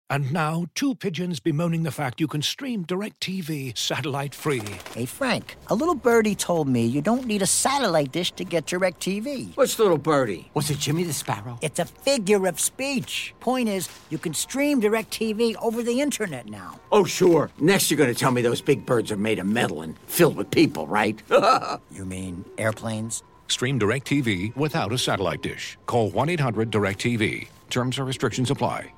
And now, two pigeons bemoaning the fact you can stream DirecTV satellite-free. Hey, Frank, a little birdie told me you don't need a satellite dish to get DirecTV. What's little birdie? Was it Jimmy the Sparrow? It's a figure of speech. Point is, you can stream DirecTV over the internet now. Oh, sure. Next you're going to tell me those big birds are made of metal and filled with people, right? You mean airplanes? Stream DirecTV without a satellite dish. Call 1-800-DirecTV. Terms and restrictions apply.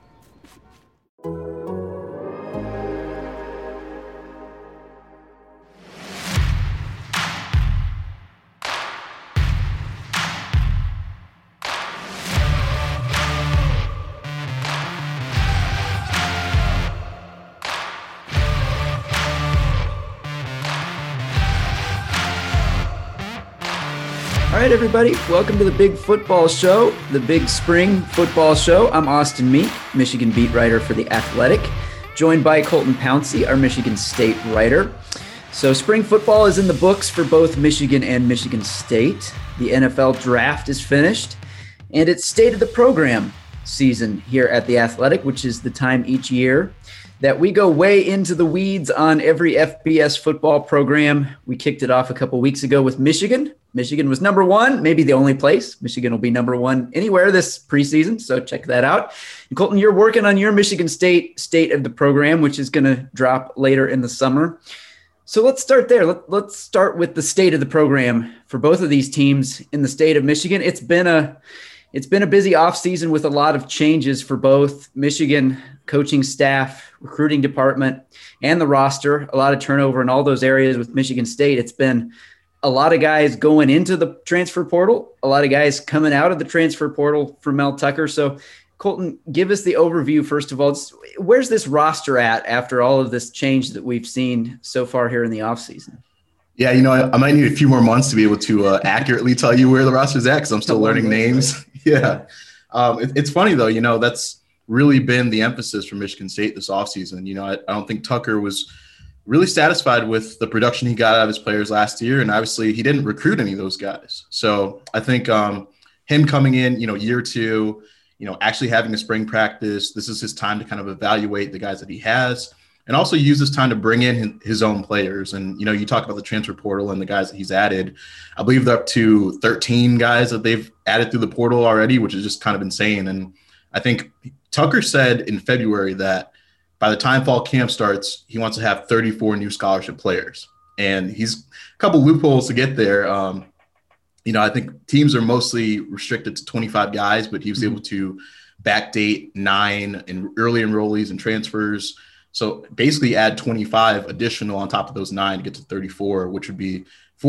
All right, everybody, welcome to the Big Football Show, the Big Spring Football Show. I'm Austin Meek, Michigan beat writer for The Athletic, joined by Colton Pouncey, our Michigan State writer. So spring football is in the books for both Michigan and Michigan State. The NFL draft is finished, and it's state of the program season here at The Athletic, which is the time each year that we go way into the weeds on every FBS football program. We kicked it off a couple weeks ago with Michigan. Michigan was number one, maybe the only place. Michigan will be number one anywhere this preseason, so check that out. And Colton, you're working on your Michigan State of the program, which is going to drop later in the summer. So let's start there. Let's start with the state of the program for both of these teams in the state of Michigan. It's been a busy offseason with a lot of changes for both Michigan coaching staff, recruiting department, and the roster. A lot of turnover in all those areas with Michigan State. It's been a lot of guys going into the transfer portal, a lot of guys coming out of the transfer portal for Mel Tucker. So, Colton, give us the overview, first of all. Where's this roster at after all of this change that we've seen so far here in the offseason? Yeah, I might need a few more months to be able to accurately tell you where the roster's at because I'm still learning names. Yeah. It's funny, though, that's really been the emphasis for Michigan State this offseason. I don't think Tucker was really satisfied with the production he got out of his players last year. And obviously he didn't recruit any of those guys. So I think him coming in, year two, actually having a spring practice, this is his time to kind of evaluate the guys that he has and also use this time to bring in his own players. And, you talk about the transfer portal and the guys that he's added. I believe they're up to 13 guys that they've added through the portal already, which is just kind of insane. And I think Tucker said in February that by the time fall camp starts, he wants to have 34 new scholarship players. And he's a couple loopholes to get there. I think teams are mostly restricted to 25 guys, but he was able to backdate 9 in early enrollees and transfers. So basically add 25 additional on top of those 9 to get to 34, which would be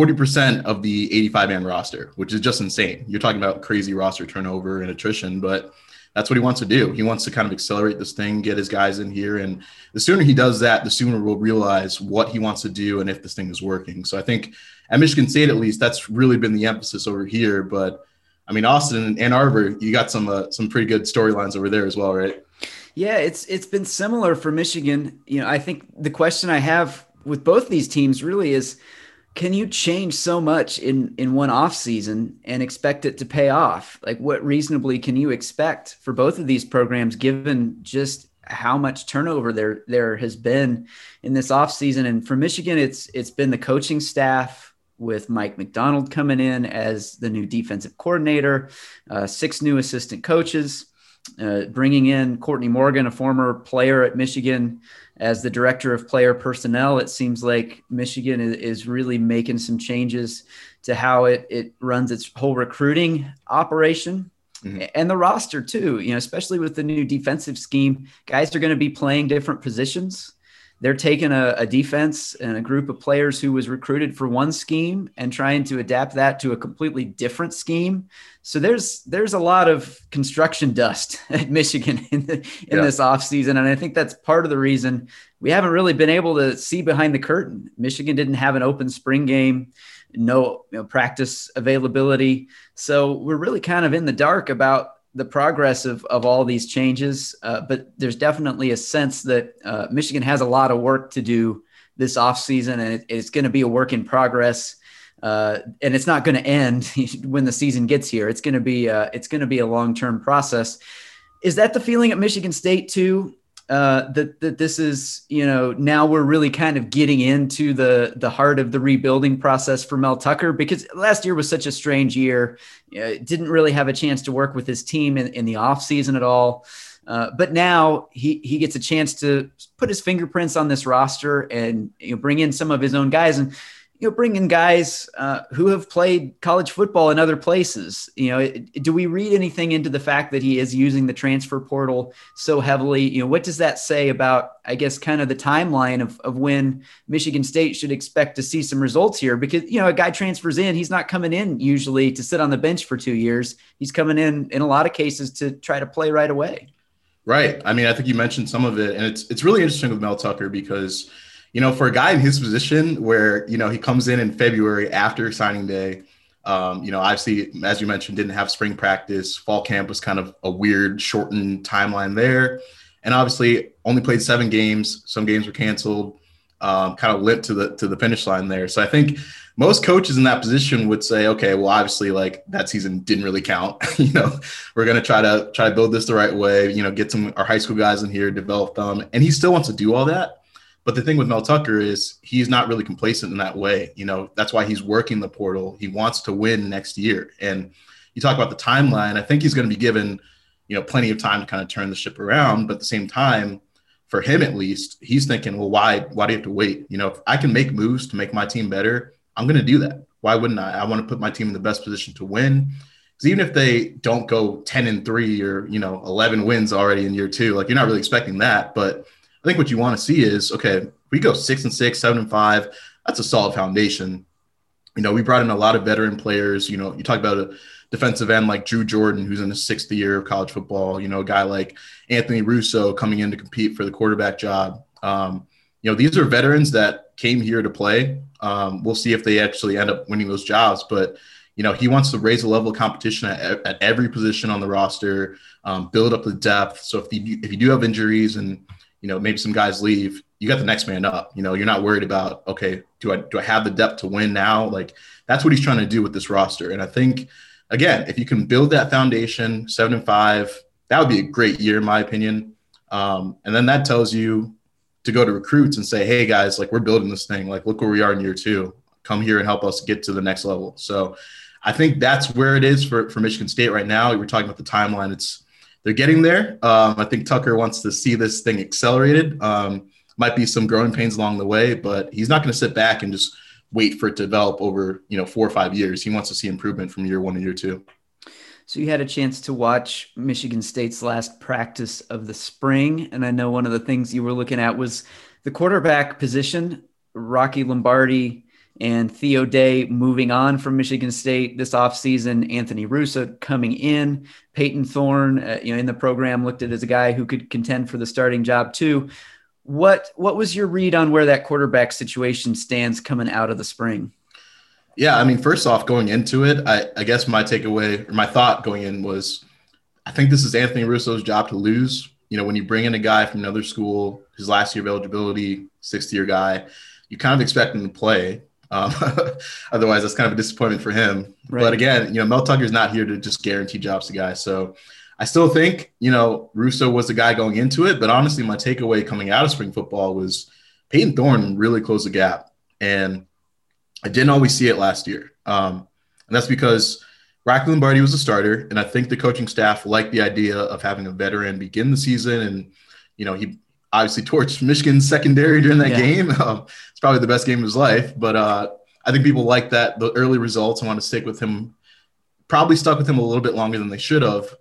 40% of the 85-man roster, which is just insane. You're talking about crazy roster turnover and attrition, but that's what he wants to do. He wants to kind of accelerate this thing, get his guys in here. And the sooner he does that, the sooner we'll realize what he wants to do and if this thing is working. So I think at Michigan State, at least, that's really been the emphasis over here. But I mean, Austin and Ann Arbor, you got some pretty good storylines over there as well, right? Yeah, it's been similar for Michigan. I think the question I have with both these teams really is, can you change so much in one off season and expect it to pay off? Like, what reasonably can you expect for both of these programs, given just how much turnover there has been in this off season? And for Michigan, it's been the coaching staff with Mike McDonald coming in as the new defensive coordinator, 6 new assistant coaches, bringing in Courtney Morgan, a former player at Michigan, as the director of player personnel. It seems like Michigan is really making some changes to how it runs its whole recruiting operation and the roster too, especially with the new defensive scheme. Guys are going to be playing different positions. They're taking a defense and a group of players who was recruited for one scheme and trying to adapt that to a completely different scheme. So there's a lot of construction dust at Michigan in this offseason. And I think that's part of the reason we haven't really been able to see behind the curtain. Michigan didn't have an open spring game, no practice availability. So we're really kind of in the dark about the progress of all these changes. But there's definitely a sense that Michigan has a lot of work to do this offseason, and it's going to be a work in progress. And it's not going to end when the season gets here. It's going to be a long-term process. Is that the feeling at Michigan State too? that this is, now we're really kind of getting into the heart of the rebuilding process for Mel Tucker, because last year was such a strange year. Didn't really have a chance to work with his team in the off season at all. But now he gets a chance to put his fingerprints on this roster and bring in some of his own guys, and bring in guys who have played college football in other places. Do we read anything into the fact that he is using the transfer portal so heavily? What does that say about, I guess, kind of the timeline of when Michigan State should expect to see some results here? Because, a guy transfers in, he's not coming in usually to sit on the bench for 2 years. He's coming in a lot of cases to try to play right away. Right. I mean, I think you mentioned some of it, and it's really interesting with Mel Tucker because, for a guy in his position where, he comes in February after signing day, obviously, as you mentioned, didn't have spring practice. Fall camp was kind of a weird shortened timeline there. And obviously only played 7 games. Some games were canceled, kind of limped to the finish line there. So I think most coaches in that position would say, okay, well, obviously like that season didn't really count. We're going to try to build this the right way, get our high school guys in here, develop them. And he still wants to do all that. But the thing with Mel Tucker is he's not really complacent in that way. That's why he's working the portal. He wants to win next year. And you talk about the timeline. I think he's going to be given, plenty of time to kind of turn the ship around. But at the same time, for him at least, he's thinking, well, why do you have to wait? If I can make moves to make my team better, I'm going to do that. Why wouldn't I? I want to put my team in the best position to win. Because even if they don't go 10-3 or, 11 wins already in year 2, like you're not really expecting that. But I think what you want to see is, okay, if we go 6-6, 7-5, that's a solid foundation. We brought in a lot of veteran players. You talk about a defensive end like Drew Jordan, who's in his 6th year of college football, a guy like Anthony Russo coming in to compete for the quarterback job. These are veterans that came here to play. We'll see if they actually end up winning those jobs, but he wants to raise the level of competition at every position on the roster, build up the depth. So if you do have injuries and, maybe some guys leave, you got the next man up. You're not worried about, okay, do I have the depth to win now? Like that's what he's trying to do with this roster. And I think, again, if you can build that foundation, 7-5, that would be a great year in my opinion. And then that tells you to go to recruits and say, hey guys, like we're building this thing. Like look where we are in year 2. Come here and help us get to the next level. So I think that's where it is for Michigan State right now. We're talking about the timeline. They're getting there. I think Tucker wants to see this thing accelerated. Might be some growing pains along the way, but he's not going to sit back and just wait for it to develop over 4 or 5 years. He wants to see improvement from year 1 to year 2. So you had a chance to watch Michigan State's last practice of the spring, and I know one of the things you were looking at was the quarterback position. Rocky Lombardi and Theo Day moving on from Michigan State this offseason, Anthony Russo coming in, Peyton Thorne, in the program looked at as a guy who could contend for the starting job too. What was your read on where that quarterback situation stands coming out of the spring? Yeah, I mean, first off, going into it, I guess my takeaway or my thought going in was, I think this is Anthony Russo's job to lose. When you bring in a guy from another school, his last year of eligibility, 6th year guy, you kind of expect him to play. Otherwise, that's kind of a disappointment for him. Right. But again, Mel Tucker's not here to just guarantee jobs to guys. So I still think, Russo was the guy going into it. But honestly, my takeaway coming out of spring football was Peyton Thorne really closed the gap. And I didn't always see it last year. And that's because Rocky Lombardi was a starter. And I think the coaching staff liked the idea of having a veteran begin the season. And, he obviously torched Michigan's secondary during that game. It's probably the best game of his life. But I think people like that, the early results, and want to stick with him. Probably stuck with him a little bit longer than they should have.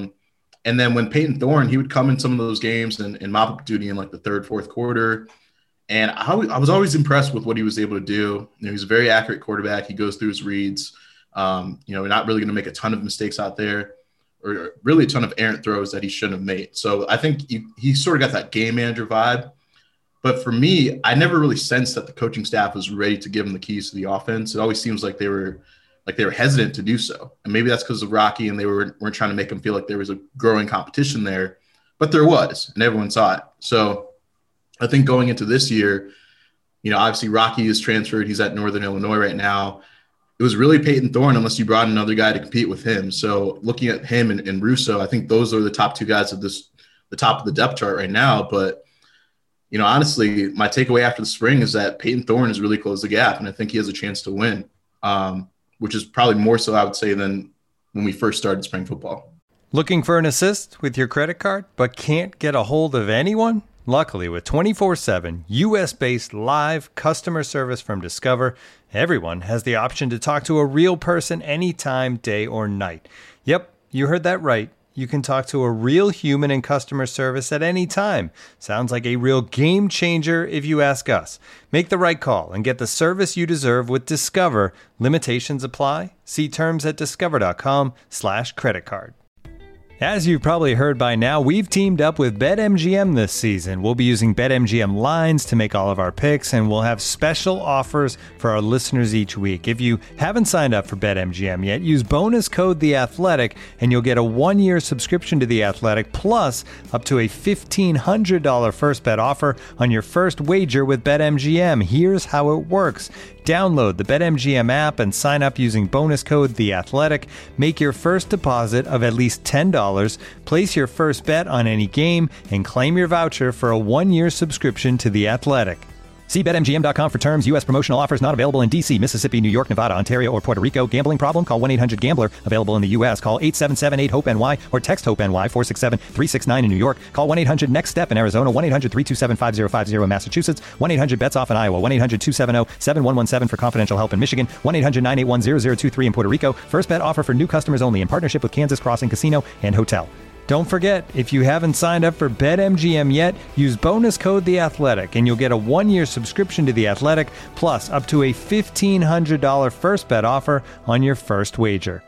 And then when Peyton Thorne, he would come in some of those games and mop up duty in like the 3rd, 4th quarter. And I was always impressed with what he was able to do. He's a very accurate quarterback. He goes through his reads. Not really going to make a ton of mistakes out there, or really a ton of errant throws that he shouldn't have made. So I think he sort of got that game manager vibe. But for me, I never really sensed that the coaching staff was ready to give him the keys to the offense. It always seems like they were hesitant to do so. And maybe that's because of Rocky and they weren't trying to make him feel like there was a growing competition there. But there was, and everyone saw it. So I think going into this year, obviously Rocky is transferred. He's at Northern Illinois right now. It was really Peyton Thorne unless you brought another guy to compete with him. So looking at him and Russo, I think those are the top 2 guys of this the top of the depth chart right now. But, honestly, my takeaway after the spring is that Peyton Thorne has really closed the gap, and I think he has a chance to win, which is probably more so, I would say, than when we first started spring football. Looking for an assist with your credit card, but can't get a hold of anyone? Luckily, with 24/7 U.S.-based live customer service from Discover, everyone has the option to talk to a real person anytime, day or night. Yep, you heard that right. You can talk to a real human in customer service at any time. Sounds like a real game changer if you ask us. Make the right call and get the service you deserve with Discover. Limitations apply. See terms at discover.com/creditcard. As you've probably heard by now, we've teamed up with BetMGM this season. We'll be using BetMGM lines to make all of our picks, and we'll have special offers for our listeners each week. If you haven't signed up for BetMGM yet, use bonus code The Athletic, and you'll get a 1-year subscription to The Athletic, plus up to a $1,500 first bet offer on your first wager with BetMGM. Here's how it works. Download the BetMGM app and sign up using bonus code The Athletic. Make your first deposit of at least $10. Place your first bet on any game and claim your voucher for a 1-year subscription to The Athletic. See BetMGM.com for terms. U.S. promotional offers not available in D.C., Mississippi, New York, Nevada, Ontario, or Puerto Rico. Gambling problem? Call 1-800-GAMBLER. Available in the U.S. Call 877-8-HOPE-NY or text HOPE-NY 467-369 in New York. Call 1-800-NEXT-STEP in Arizona. 1-800-327-5050 in Massachusetts. 1-800-BETS-OFF in Iowa. 1-800-270-7117 for confidential help in Michigan. 1-800-981-0023 in Puerto Rico. First bet offer for new customers only in partnership with Kansas Crossing Casino and Hotel. Don't forget, if you haven't signed up for BetMGM yet, use bonus code The Athletic, and you'll get a 1-year subscription to The Athletic, plus up to a $1,500 first bet offer on your first wager.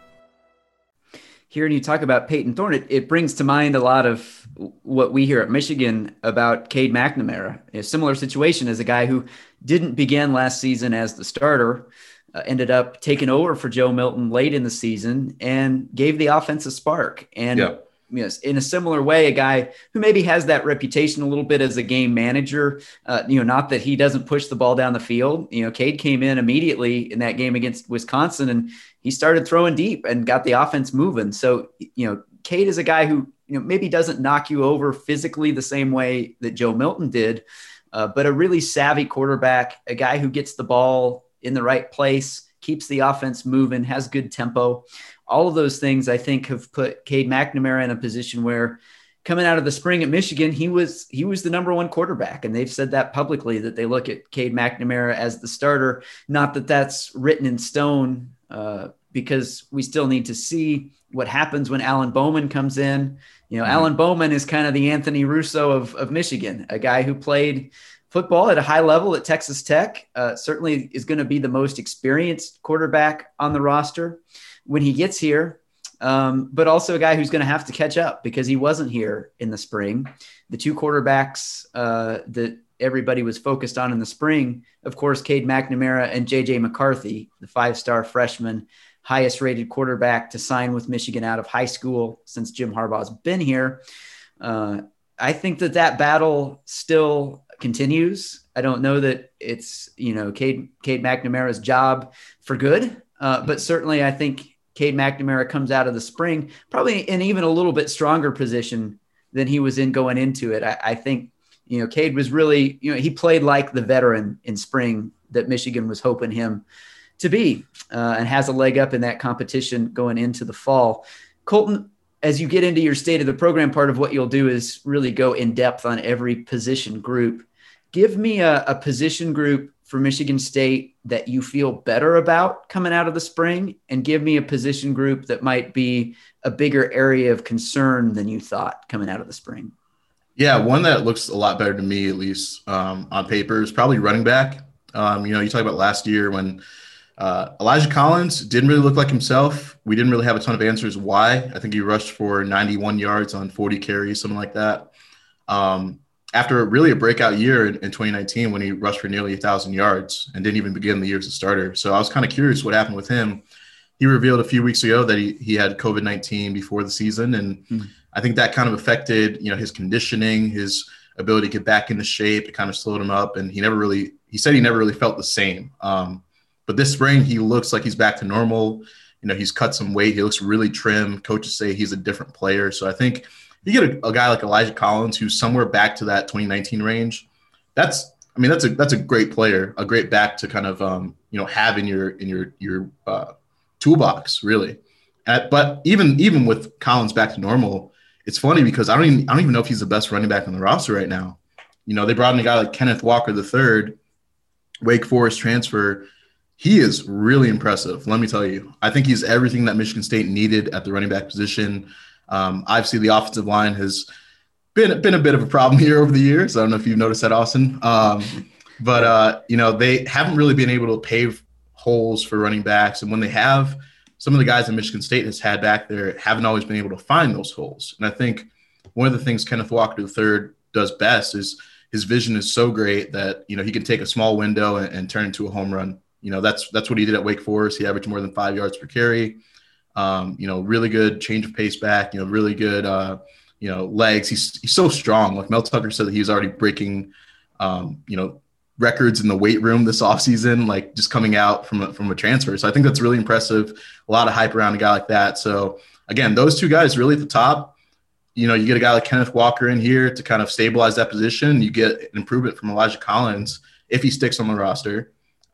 Hearing you talk about Peyton Thorne, it brings to mind a lot of what we hear at Michigan about Cade McNamara. A similar situation as a guy who didn't begin last season as the starter, ended up taking over for Joe Milton late in the season and gave the offense a spark. And yes, in a similar way, a guy who maybe has that reputation a little bit as a game manager, not that he doesn't push the ball down the field. Cade came in immediately in that game against Wisconsin, and he started throwing deep and got the offense moving. So, Cade is a guy who, maybe doesn't knock you over physically the same way that Joe Milton did, but a really savvy quarterback, a guy who gets the ball in the right place, keeps the offense moving, has good tempo. All of those things, I think, have put Cade McNamara in a position where, coming out of the spring at Michigan, he was the number one quarterback. And they've said that publicly, that they look at Cade McNamara as the starter. Not that that's written in stone, because we still need to see what happens when Alan Bowman comes in. Alan Bowman is kind of the Anthony Russo of Michigan, a guy who played football at a high level at Texas Tech, certainly is going to be the most experienced quarterback on the roster when he gets here, but also a guy who's going to have to catch up because he wasn't here in the spring. The two quarterbacks that everybody was focused on in the spring, of course, Cade McNamara and J.J. McCarthy, the 5-star freshman, highest rated quarterback to sign with Michigan out of high school since Jim Harbaugh's been here. I think that battle still continues. I don't know that it's, Cade McNamara's job for good, but certainly I think Cade McNamara comes out of the spring probably in even a little bit stronger position than he was in going into it. I think, Cade was really, he played like the veteran in spring that Michigan was hoping him to be, and has a leg up in that competition going into the fall. Colton, as you get into your state of the program, part of what you'll do is really go in depth on every position group. Give me a position group for Michigan State that you feel better about coming out of the spring, and give me a position group that might be a bigger area of concern than you thought coming out of the spring. Yeah, one that looks a lot better to me, at least on paper, is probably running back. You talk about last year when Elijah Collins didn't really look like himself. We didn't really have a ton of answers why. I think he rushed for 91 yards on 40 carries, something like that. After really a breakout year in 2019 when he rushed for nearly 1,000 yards and didn't even begin the year as a starter. So I was kind of curious what happened with him. He revealed a few weeks ago that he had COVID-19 before the season. And I think that kind of affected, his conditioning, his ability to get back into shape. It kind of slowed him up. And he said he never really felt the same. But this spring, he looks like he's back to normal. He's cut some weight. He looks really trim. Coaches say he's a different player. So I think You get a guy like Elijah Collins, who's somewhere back to that 2019 range. That's a great player, a great back to kind of have in your toolbox, really. But even with Collins back to normal, it's funny because I don't even know if he's the best running back on the roster right now. They brought in a guy like Kenneth Walker III, Wake Forest transfer. He is really impressive. Let me tell you, I think he's everything that Michigan State needed at the running back position. Obviously, the offensive line has been a bit of a problem here over the years. I don't know if you've noticed that, Austin. But they haven't really been able to pave holes for running backs. And when they have, some of the guys that Michigan State has had back there haven't always been able to find those holes. And I think one of the things Kenneth Walker III does best is his vision is so great that, he can take a small window and turn into a home run. That's what he did at Wake Forest. He averaged more than 5 yards per carry. Really good change of pace back, really good, legs. He's so strong. Like Mel Tucker said that he was already breaking, records in the weight room this offseason, like just coming out from a transfer. So I think that's really impressive. A lot of hype around a guy like that. So again, those two guys really at the top. You get a guy like Kenneth Walker in here to kind of stabilize that position. You get an improvement from Elijah Collins if he sticks on the roster.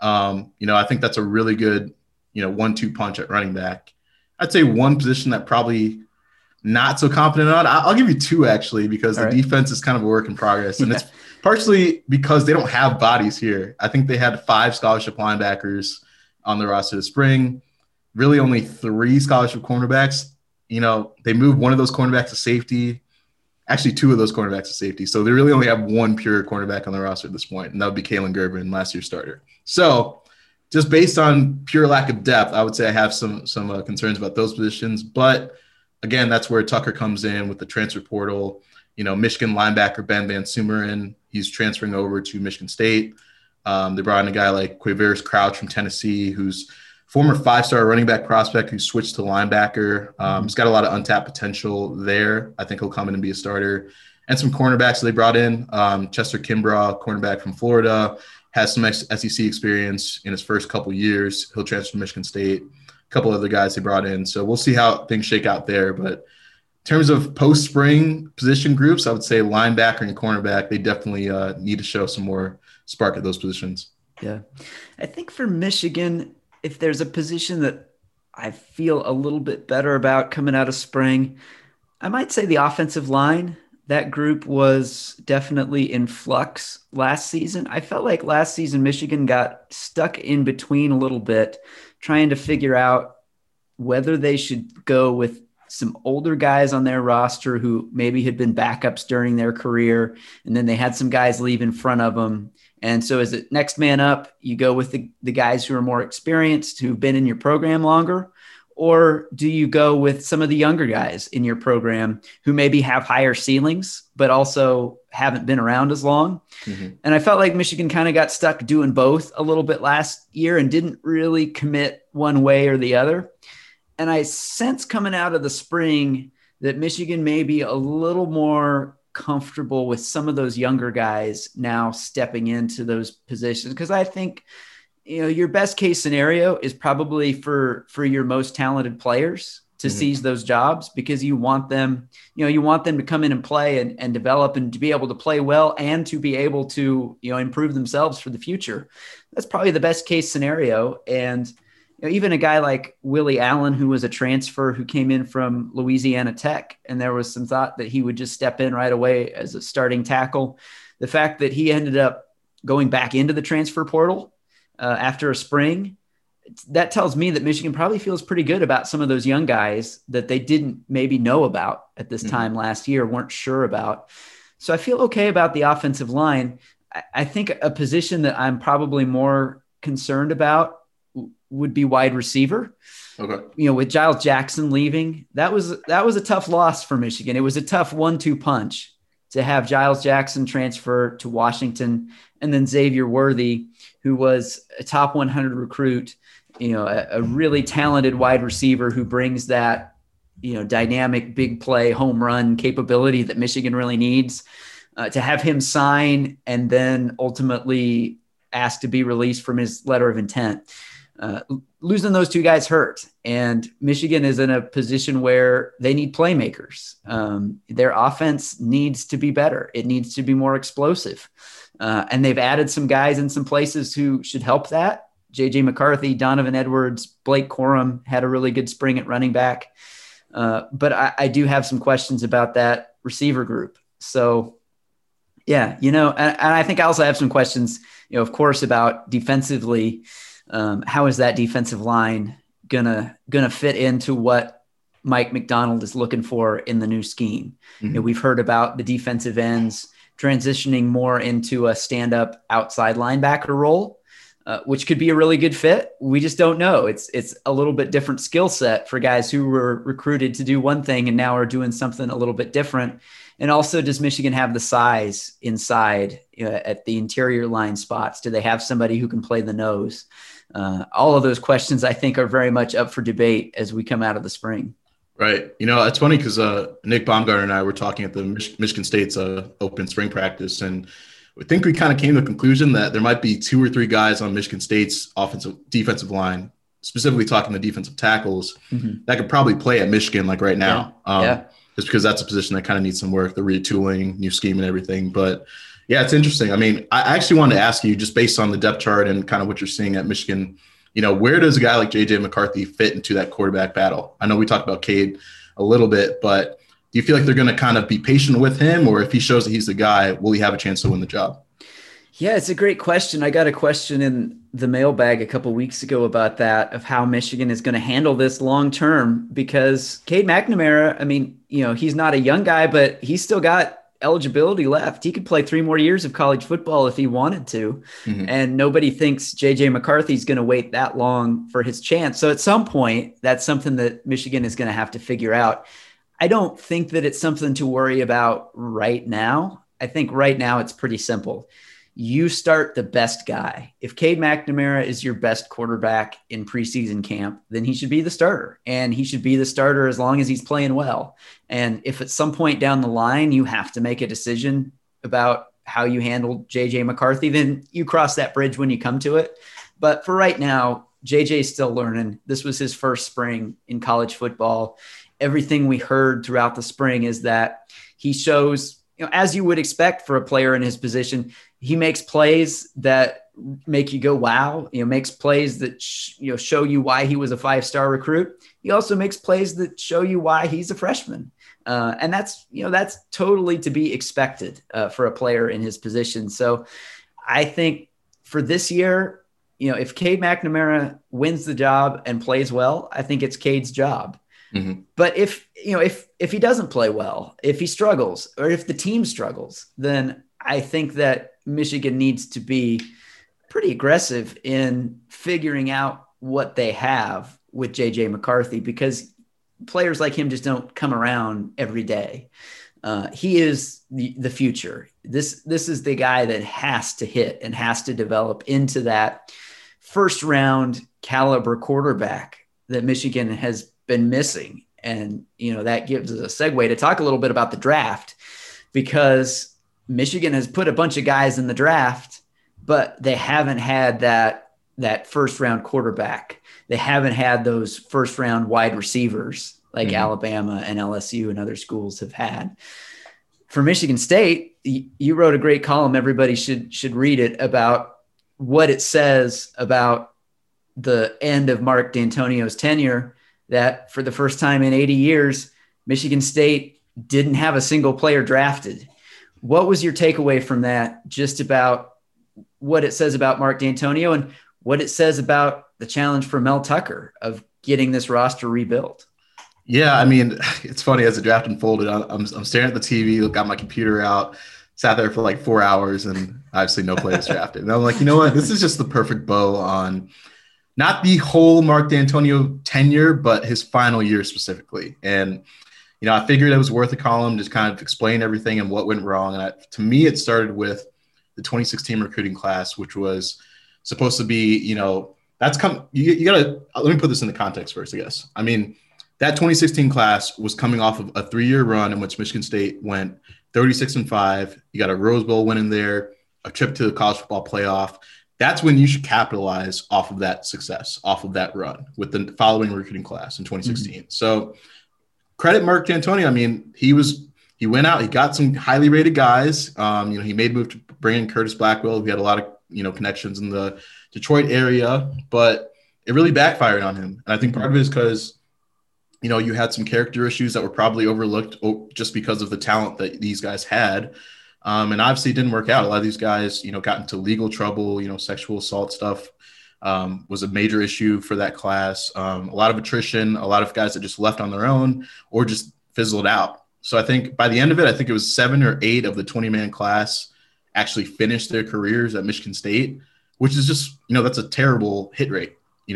I think that's a really good, 1-2 punch at running back. I'd say one position that probably not so confident on. I'll give you two actually, because the defense is kind of a work in progress, and it's partially because they don't have bodies here. I think they had 5 scholarship linebackers on the roster this spring, really only 3 scholarship cornerbacks. They moved one of those cornerbacks to safety, actually 2 of those cornerbacks to safety. So they really only have 1 pure cornerback on the roster at this point, and that would be Kalen Gerben, last year's starter. So just based on pure lack of depth, I would say I have some concerns about those positions. But again, that's where Tucker comes in with the transfer portal. Michigan linebacker Ben Van Sumeren, he's transferring over to Michigan State. They brought in a guy like Quavaris Crouch from Tennessee, who's former 5-star running back prospect who switched to linebacker. He's got a lot of untapped potential there. I think he'll come in and be a starter. And some cornerbacks that they brought in. Chester Kimbrough, cornerback from Florida, has some SEC experience in his first couple years. He'll transfer to Michigan State. A couple other guys they brought in. So we'll see how things shake out there. But in terms of post-spring position groups, I would say linebacker and cornerback, they definitely need to show some more spark at those positions. Yeah. I think for Michigan, if there's a position that I feel a little bit better about coming out of spring, I might say the offensive line. That group was definitely in flux last season. I felt like last season Michigan got stuck in between a little bit, trying to figure out whether they should go with some older guys on their roster who maybe had been backups during their career, and then they had some guys leave in front of them. And so as the next man up, you go with the guys who are more experienced, who've been in your program longer, or do you go with some of the younger guys in your program who maybe have higher ceilings, but also haven't been around as long? Mm-hmm. And I felt like Michigan kind of got stuck doing both a little bit last year and didn't really commit one way or the other. And I sense coming out of the spring that Michigan may be a little more comfortable with some of those younger guys now stepping into those positions. Because I think, your best case scenario is probably for your most talented players to seize those jobs, because you want them to come in and play and develop and to be able to play well and to be able to, improve themselves for the future. That's probably the best case scenario. And even a guy like Willie Allen, who was a transfer who came in from Louisiana Tech, and there was some thought that he would just step in right away as a starting tackle. The fact that he ended up going back into the transfer portal after a spring, that tells me that Michigan probably feels pretty good about some of those young guys that they didn't maybe know about at this time last year, weren't sure about. So I feel okay about the offensive line. I think a position that I'm probably more concerned about would be wide receiver. Okay. With Giles Jackson leaving, that was a tough loss for Michigan. It was a tough 1-2 punch to have Giles Jackson transfer to Washington, and then Xavier Worthy, who was a top 100 recruit, a really talented wide receiver who brings that, dynamic big play home run capability that Michigan really needs. To have him sign and then ultimately asked to be released from his letter of intent. Losing those two guys hurt, and Michigan is in a position where they need playmakers. Their offense needs to be better. It needs to be more explosive. And they've added some guys in some places who should help that. J.J. McCarthy, Donovan Edwards, Blake Corum had a really good spring at running back. But I do have some questions about that receiver group. So, yeah, and I think I also have some questions, of course, about defensively. How is that defensive line gonna fit into what Mike Macdonald is looking for in the new scheme? Mm-hmm. We've heard about the defensive ends transitioning more into a stand-up outside linebacker role, which could be a really good fit. We just don't know. It's a little bit different skill set for guys who were recruited to do one thing and now are doing something a little bit different. And also, does Michigan have the size inside at the interior line spots? Do they have somebody who can play the nose? All of those questions, I think, are very much up for debate as we come out of the spring. Right. It's funny because Nick Baumgartner and I were talking at the Michigan State's open spring practice, and I think we kind of came to the conclusion that there might be 2 or 3 guys on Michigan State's defensive line, specifically talking the defensive tackles, that could probably play at Michigan like right now. Just because that's a position that kind of needs some work, the retooling, new scheme and everything. But yeah, it's interesting. I mean, I actually wanted to ask you, just based on the depth chart and kind of what you're seeing at Michigan, where does a guy like J.J. McCarthy fit into that quarterback battle? I know we talked about Cade a little bit, but do you feel like they're going to kind of be patient with him, or if he shows that he's the guy, will he have a chance to win the job? Yeah, it's a great question. I got a question in the mailbag a couple weeks ago about that, of how Michigan is going to handle this long term, because Cade McNamara, I mean, he's not a young guy, but he's still got eligibility left. He could play 3 more years of college football if he wanted to. And nobody thinks J.J. McCarthy's going to wait that long for his chance. So at some point, that's something that Michigan is going to have to figure out. I don't think that it's something to worry about right now. I think right now it's pretty simple. You start the best guy. If Cade McNamara is your best quarterback in preseason camp, then he should be the starter, and he should be the starter as long as he's playing well. And if at some point down the line you have to make a decision about how you handle JJ McCarthy, then you cross that bridge when you come to it. But for right now, JJ's still learning. This was his first spring in college football. Everything we heard throughout the spring is that he shows, as you would expect for a player in his position, he makes plays that make you go, wow, makes plays that, show you why he was a 5-star recruit. He also makes plays that show you why he's a freshman. And that's totally to be expected for a player in his position. So I think for this year, if Cade McNamara wins the job and plays well, I think it's Cade's job. But if he doesn't play well, if he struggles, or if the team struggles, then I think that Michigan needs to be pretty aggressive in figuring out what they have with J.J. McCarthy, because players like him just don't come around every day. He is the future. This is the guy that has to hit and has to develop into that first round caliber quarterback that Michigan has been missing. And, that gives us a segue to talk a little bit about the draft, because Michigan has put a bunch of guys in the draft, but they haven't had that first round quarterback. They haven't had those first round wide receivers like Alabama and LSU and other schools have had. For Michigan State, you wrote a great column. Everybody should read it, about what it says about the end of Mark D'Antonio's tenure, that for the first time in 80 years, Michigan State didn't have a single player drafted. What was your takeaway from that, just about what it says about Mark D'Antonio and what it says about the challenge for Mel Tucker of getting this roster rebuilt? Yeah, I mean, it's funny, as the draft unfolded, I'm staring at the TV, got my computer out, sat there for like 4 hours, and obviously no players drafted. And I'm like, you know what? This is just the perfect bow on not the whole Mark D'Antonio tenure, but his final year specifically. And I figured it was worth a column, just kind of explain everything and what went wrong. And to me, it started with the 2016 recruiting class, which was supposed to be, you gotta, let me put this in the context first, I guess. I mean, that 2016 class was coming off of a 3-year run in which Michigan State went 36-5. You got a Rose Bowl win in there, a trip to the college football playoff. that's when you should capitalize off of that success, off of that run with the following recruiting class in 2016. So credit Mark D'Antonio. I mean, he went out, he got some highly rated guys. He made a move to bring in Curtis Blackwell. He had a lot of, connections in the Detroit area, but it really backfired on him. And I think part of it is because, you had some character issues that were probably overlooked just because of the talent that these guys had. And obviously it didn't work out. A lot of these guys, got into legal trouble, sexual assault stuff was a major issue for that class. A lot of attrition, a lot of guys that just left on their own or just fizzled out. So I think by the end of it, I think it was 7 or 8 of the 20-man class actually finished their careers at Michigan State, which is just, that's a terrible hit rate,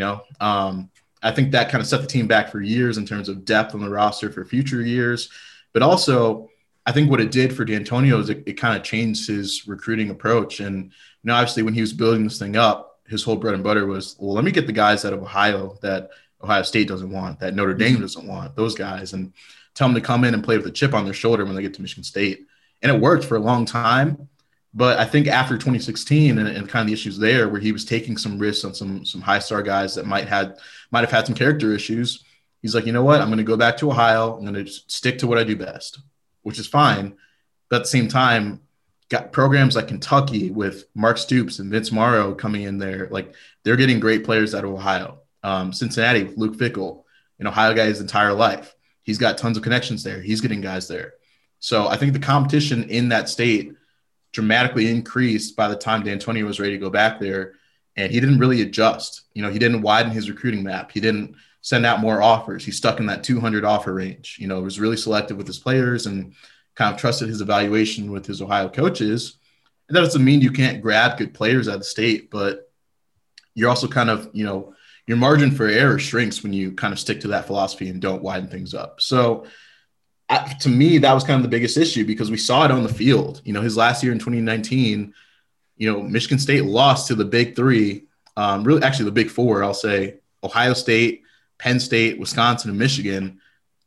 I think that kind of set the team back for years in terms of depth on the roster for future years. But also, I think what it did for D'Antonio is it kind of changed his recruiting approach. And, obviously when he was building this thing up, his whole bread and butter was, well, let me get the guys out of Ohio that Ohio State doesn't want, that Notre Dame doesn't want, those guys, and tell them to come in and play with a chip on their shoulder when they get to Michigan State. And it worked for a long time. But I think after 2016 and kind of the issues there where he was taking some risks on some high star guys that might have had some character issues, he's like, you know what, I'm going to go back to Ohio. I'm going to just stick to what I do best, which is fine. But at the same time, got programs like Kentucky with Mark Stoops and Vince Morrow coming in there. Like they're getting great players out of Ohio. Cincinnati with Luke Fickell, an Ohio guy his entire life. He's got tons of connections there. He's getting guys there. So I think the competition in that state dramatically increased by the time D'Antonio was ready to go back there. And he didn't really adjust. He didn't widen his recruiting map. He didn't send out more offers. He stuck in that 200 offer range, was really selective with his players and kind of trusted his evaluation with his Ohio coaches. And that doesn't mean you can't grab good players out of the state, but you're also kind of, your margin for error shrinks when you kind of stick to that philosophy and don't widen things up. So to me, that was kind of the biggest issue because we saw it on the field. His last year in 2019, Michigan State lost to the big three, really actually the big four, I'll say, Ohio State, Penn State, Wisconsin, and Michigan,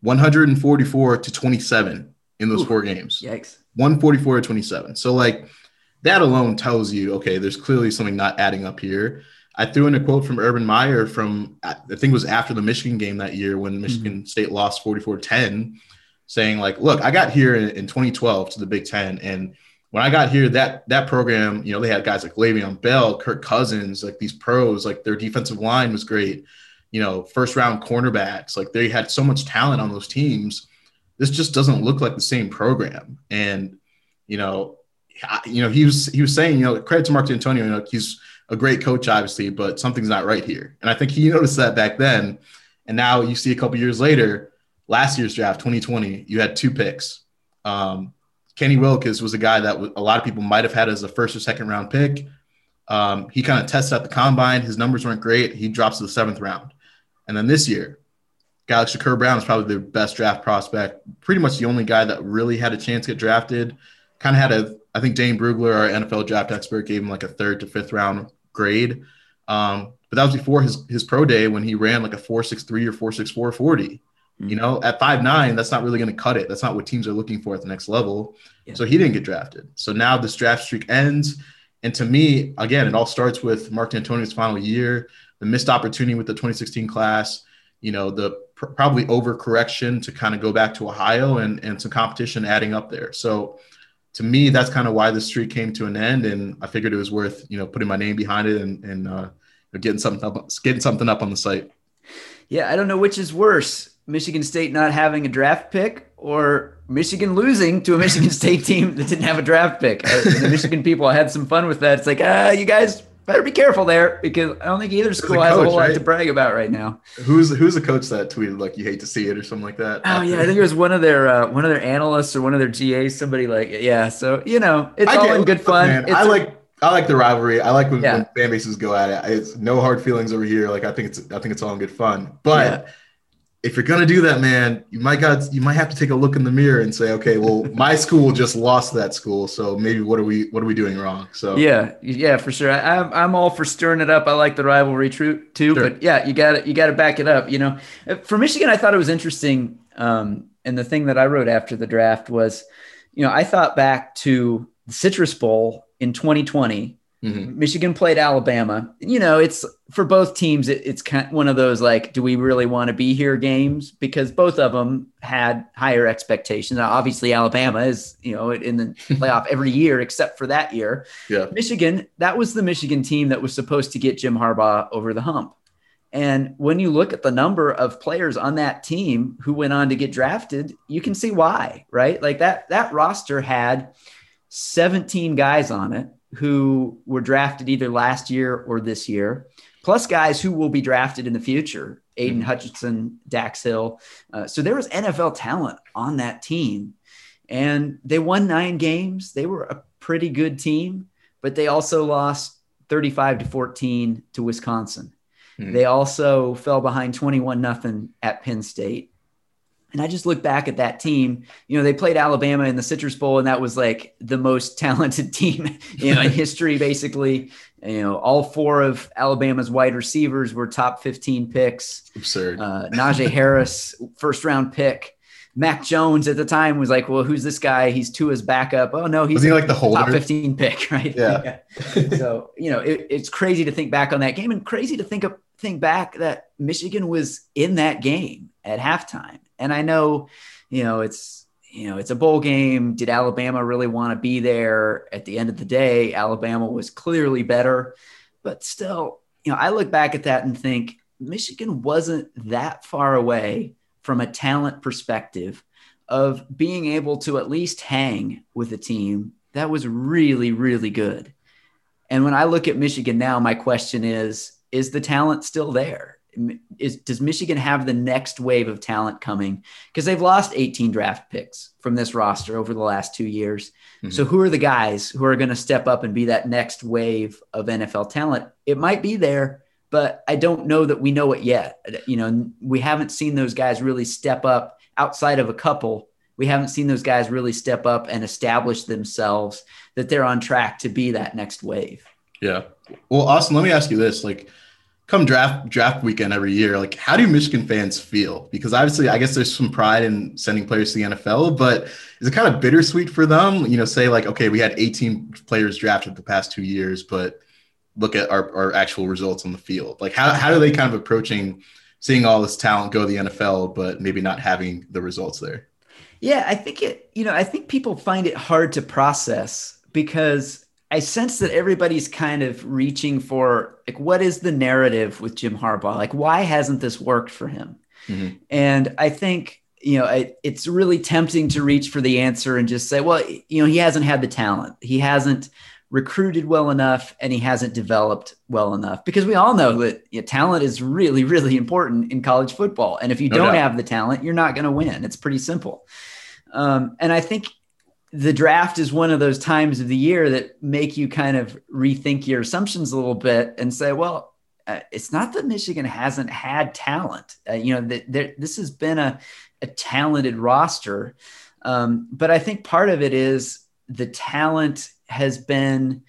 144-27 in those 4 games. Yikes. 144-27. So that alone tells you, okay, there's clearly something not adding up here. I threw in a quote from Urban Meyer from, I think it was after the Michigan game that year when Michigan State lost 44-10, saying look, I got here in 2012 to the Big Ten. And when I got here, that program, they had guys like Le'Veon Bell, Kirk Cousins, these pros, their defensive line was great, first round cornerbacks, they had so much talent on those teams. This just doesn't look like the same program. And, he was saying, credit to Mark D'Antonio, he's a great coach, obviously, but something's not right here. And I think he noticed that back then. And now you see a couple years later, last year's draft, 2020, you had 2 picks. Kenny Wilkes was a guy that a lot of people might have had as a first or second round pick. He kind of tested at the combine. His numbers weren't great. He drops to the 7th round. And then this year, guy like Shakur Brown is probably the best draft prospect, pretty much the only guy that really had a chance to get drafted. Kind of had I think Dane Brugler, our NFL draft expert, gave him a 3rd to 5th round grade. But that was before his pro day when he ran a 4.63 or 4.64 40. At 5'9", that's not really going to cut it. That's not what teams are looking for at the next level. Yeah. So he didn't get drafted. So now this draft streak ends. And to me, again, it all starts with Mark D'Antonio's final year, the missed opportunity with the 2016 class, the probably overcorrection to kind of go back to Ohio and some competition adding up there. So to me, that's kind of why the streak came to an end. And I figured it was worth, putting my name behind it and getting something up on the site. Yeah, I don't know which is worse. Michigan State not having a draft pick or Michigan losing to a Michigan State team that didn't have a draft pick. The Michigan people, I had some fun with that. It's you guys better be careful there because I don't think either school has a whole lot to brag about right now. Who's the coach that tweeted you hate to see it or something like that? Oh yeah, I think it was one of their analysts or one of their GAs. Somebody So it's all in good fun. Man, I like the rivalry. I like when fan bases go at it. It's no hard feelings over here. I think it's all in good fun. But if you're gonna do that, man, you might have to take a look in the mirror and say, okay, well, my school just lost that school, so maybe what are we doing wrong? So yeah, for sure. I'm all for stirring it up. I like the rivalry too, sure. But yeah, you got to back it up. For Michigan, I thought it was interesting. And the thing that I wrote after the draft was, I thought back to the Citrus Bowl in 2020 Michigan played Alabama. It's for both teams. It's kind of one of those like, do we really want to be here games? Because both of them had higher expectations. Now, obviously, Alabama is in the playoff every year except for that year. Yeah. Michigan, that was the Michigan team that was supposed to get Jim Harbaugh over the hump. And when you look at the number of players on that team who went on to get drafted, you can see why, right? Like that roster had 17 guys on it who were drafted either last year or this year, plus guys who will be drafted in the future, Aiden Hutchinson, Dax Hill. So there was NFL talent on that team, and they won 9 games. They were a pretty good team, but they also lost 35-14 to Wisconsin. They also fell behind 21-0 at Penn State. And I just look back at that team. They played Alabama in the Citrus Bowl, and that was like the most talented team in history, basically. All 4 of Alabama's wide receivers were top 15 picks. Absurd. Najee Harris, first-round pick. Mac Jones at the time was like, well, who's this guy? He's Tua's backup. Oh, no, he's like the holder? Top 15 pick, right? Yeah. So, it's crazy to think back on that game, and crazy to think back that Michigan was in that game at halftime. And I know, it's a bowl game. Did Alabama really want to be there? At the end of the day, Alabama was clearly better, but still, I look back at that and think Michigan wasn't that far away from a talent perspective of being able to at least hang with a team that was really, really good. And when I look at Michigan now, my question is the talent still there? Does Michigan have the next wave of talent coming? Because they've lost 18 draft picks from this roster over the last 2 years. So who are the guys who are going to step up and be that next wave of NFL talent? It might be there, but I don't know that we know it yet. We haven't seen those guys really step up outside of a couple. We haven't seen those guys really step up and establish themselves that they're on track to be that next wave. Yeah. Well, Austin, let me ask you this. Like, come draft weekend every year, like, how do Michigan fans feel? Because obviously, I guess there's some pride in sending players to the NFL, but is it kind of bittersweet for them? Say like, okay, we had 18 players drafted the past 2 years, but look at our actual results on the field. Like, how are they kind of approaching seeing all this talent go to the NFL, but maybe not having the results there? Yeah, I think people find it hard to process, because I sense that everybody's kind of reaching for, like, what is the narrative with Jim Harbaugh? Like, why hasn't this worked for him? And I think, it's really tempting to reach for the answer and just say, well, he hasn't had the talent. He hasn't recruited well enough, and he hasn't developed well enough, because we all know that talent is really, really important in college football. And if you don't have the talent, you're not going to win. It's pretty simple. And I think the draft is one of those times of the year that make you kind of rethink your assumptions a little bit and say, well, it's not that Michigan hasn't had talent. This has been a talented roster. But I think part of it is the talent has been,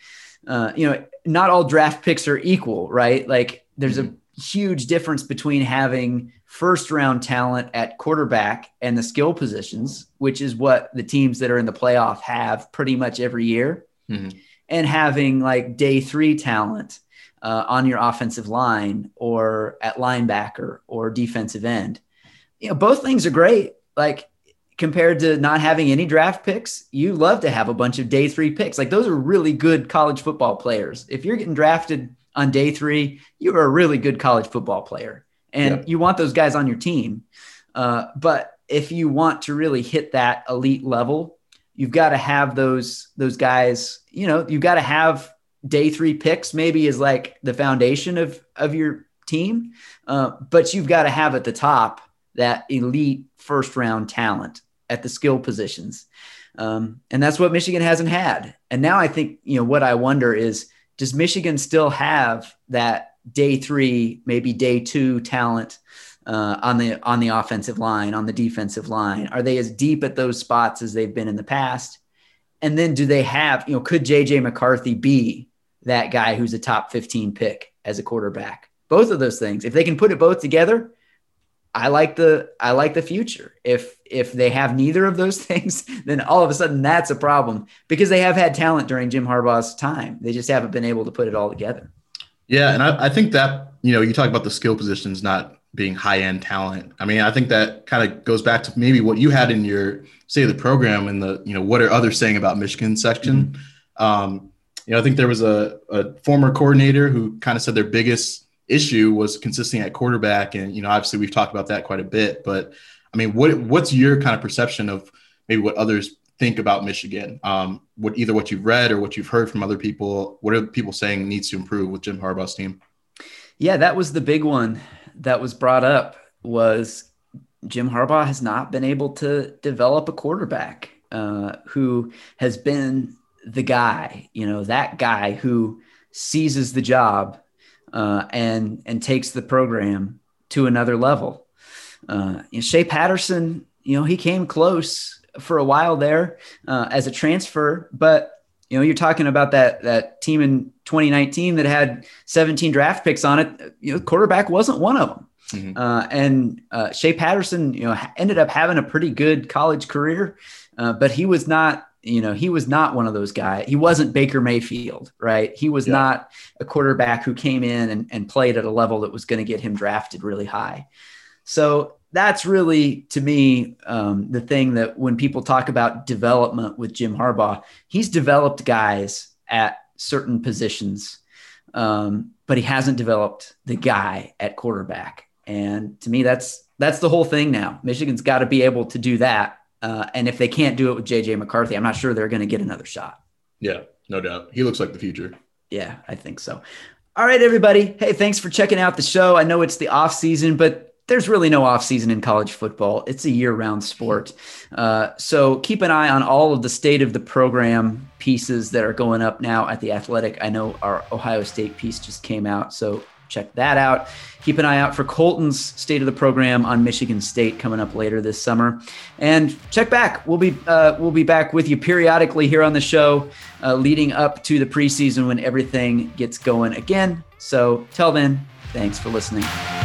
not all draft picks are equal, right? Like, there's a huge difference between having first round talent at quarterback and the skill positions, which is what the teams that are in the playoff have pretty much every year, and having like day 3 talent on your offensive line or at linebacker or defensive end. Both things are great. Like, compared to not having any draft picks, you love to have a bunch of day 3 picks. Like, those are really good college football players. If you're getting drafted on day 3, you are a really good college football player, and you want those guys on your team. But if you want to really hit that elite level, you've got to have those guys, you've got to have day 3 picks maybe is like the foundation of your team. But you've got to have at the top that elite first round talent at the skill positions. And that's what Michigan hasn't had. And now I think, what I wonder is, does Michigan still have that day 3, maybe day 2 talent on the offensive line, on the defensive line? Are they as deep at those spots as they've been in the past? And then do they have, could JJ McCarthy be that guy who's a top 15 pick as a quarterback? Both of those things, if they can put it both together, I like the future. If they have neither of those things, then all of a sudden that's a problem, because they have had talent during Jim Harbaugh's time. They just haven't been able to put it all together. Yeah, and I think that, you talk about the skill positions not being high-end talent. I mean, I think that kind of goes back to maybe what you had in your State of the Program and the, what are others saying about Michigan section. Mm-hmm. I think there was a former coordinator who kind of said their biggest issue was consisting at quarterback. And, obviously we've talked about that quite a bit, but I mean, what's your kind of perception of maybe what others think about Michigan? What you've read or what you've heard from other people, what are people saying needs to improve with Jim Harbaugh's team? Yeah, that was the big one that was brought up, was Jim Harbaugh has not been able to develop a quarterback who has been the guy, that guy who seizes the job and takes the program to another level. Shea Patterson, he came close for a while there as a transfer, but you're talking about that team in 2019 that had 17 draft picks on it. Quarterback wasn't one of them. Mm-hmm. And Shea Patterson, ended up having a pretty good college career, but he was not one of those guys. He wasn't Baker Mayfield, right? He was not a quarterback who came in and played at a level that was going to get him drafted really high. So that's really, to me, the thing that when people talk about development with Jim Harbaugh, he's developed guys at certain positions, but he hasn't developed the guy at quarterback. And to me, that's the whole thing now. Michigan's got to be able to do that. And if they can't do it with J.J. McCarthy, I'm not sure they're going to get another shot. Yeah, no doubt. He looks like the future. Yeah, I think so. All right, everybody. Hey, thanks for checking out the show. I know it's the off season, but there's really no off season in college football. It's a year-round sport. So keep an eye on all of the State of the Program pieces that are going up now at The Athletic. I know our Ohio State piece just came out, so check that out. Keep an eye out for Colton's State of the Program on Michigan State coming up later this summer. And check back. We'll be back with you periodically here on the show leading up to the preseason when everything gets going again. So till then, thanks for listening.